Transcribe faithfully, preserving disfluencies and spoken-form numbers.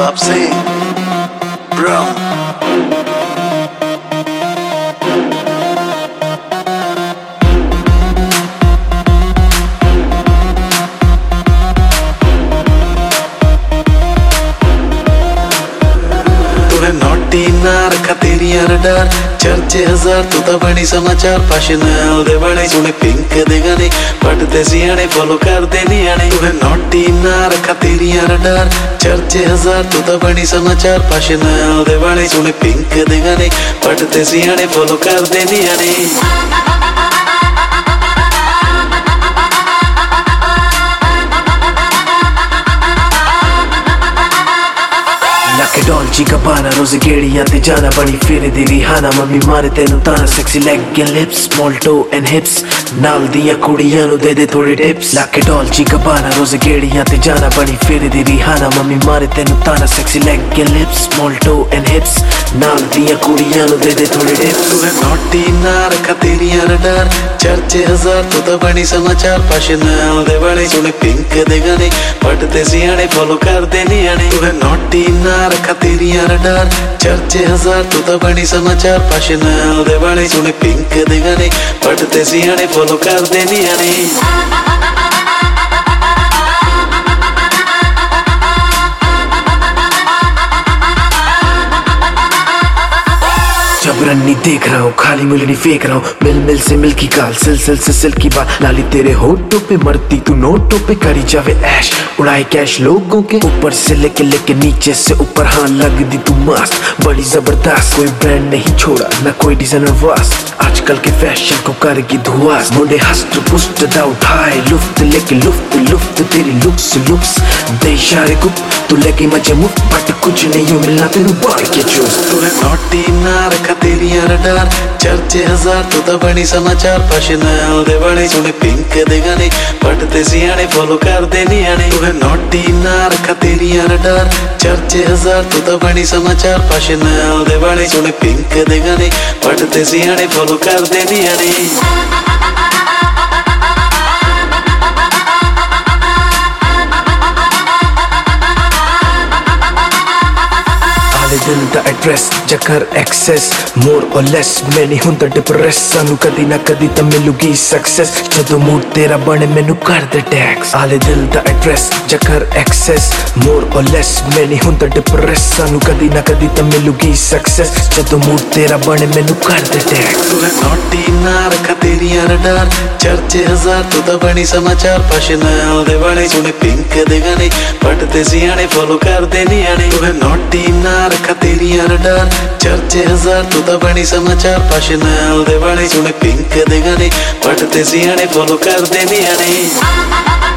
Pop sing, bro. Naughty ना रखा तेरी रडार चर्चे हजार तू तो बड़ी समाचार पैशनल दे बड़े सुने पिंक दे गाने पढ़ते सियाने फॉलो कर दे नियाने तू नोटी ना रखा तेरी रडार चर्चे हजार तू तो बड़ी समाचार पैशनल दे बड़े सुने पिंक दे गाने पढ़ते सियाने फॉलो कर दे नियाने Like a Dolce Gabbana, rose गेड़ियां ते जाना बड़ी फेरे दी रिहाना मम्मी मारे तेनू ताना sexy leg and lips small toe and hips नाल दियां कुड़ियां नू दे दे थोड़े tips Like a Dolce Gabbana, rose गेड़ियां ते जाना बड़ी फेरे दी रिहाना मम्मी मारे तेनू ताना sexy leg and lips small toe and hips नाल दियां कुड़ियां नू दे दे थोड़े tips तू है नोटी ना रखा तेरी रडार चर्चे हजार तू तो बड़ी समाचार पैशनल दे बड़े सुने पिंक दे गाने पढ़ते सियाने फॉलो कर दे नियाने तू है नोटी ना रखा तेरी रडार चर्चे हजार तू तो बड़ी समाचार पैशनल दे बड़े सुने पिंक दे गाने पढ़ते सियाने फॉलो कर दे नियाने जबरन देख रहा हूँ खाली मिलनी फेंक रहा हूँ मिल मिल से मिल की गाल सिल सिल से सिल की बात लाली तेरे होठों पे मरती तू नोटों पे करी जावे ऐश उड़ाए कैश लोगों के ऊपर से लेके लेके नीचे से ऊपर हाँ लग दी तू मस्त बड़ी जबरदस्त कोई ब्रांड नहीं छोड़ा ना कोई डिजाइनर वास्ट आजकल के फैशन को करेगी धुआस मुंडे हस्ट पुस्ट दा उठाए लुफ्त लेके लुफ्त लुफ्त तेरी लुक्स लुक्स दे इशारे गुप तू लेके मजे मुफ्त बट कुछ नहीं मिलना तेरू बार के चूस तू है नोटी ना रखा तेरी रडार चर्चे हजार तू तो बड़ी समाचार पैशनल दे बड़े सुने पिंक दे गाने पढ़ते सियाने फॉलो कर दे नियाने तू है नोटी ना रखा तेरी रडार चर्चे हजार तू तो बड़ी समाचार पैशनल दे बड़े सुने पिंक दे गाने पढ़ते सियाने फॉलो कर दे नियाने दिल दा एड्रेस जकर एक्सेस मोर और लेस मैं नहीं हुंदा डिप्रेस सानू कदी ना कदी तो मिलूगी सक्सेस जदों मूड तेरा बने मैनू कर दे टैक्स आले दिल दा एड्रेस जकर एक्सेस मोर और लेस मैं नहीं हुंदा डिप्रेस सानू कदी ना कदी तो मिलूगी सक्सेस जदों मूड तेरा बने मैनू कर दे टैक्स तू है नोटी ना रखा तेरी रडार चर्चे हजार तू तो बड़ी समाचार पैशनल दे बड़े सुने पिंक दे गाने पढ़ते सियाने फॉलो कर दे नियाने तू है नोटी ना रखा तेरी रडार चर्चे हजार तू तो बड़ी समाचार पैशनल दे बड़े सुने पिंक दे गाने पढ़ते सियाने फॉलो कर दे नियाने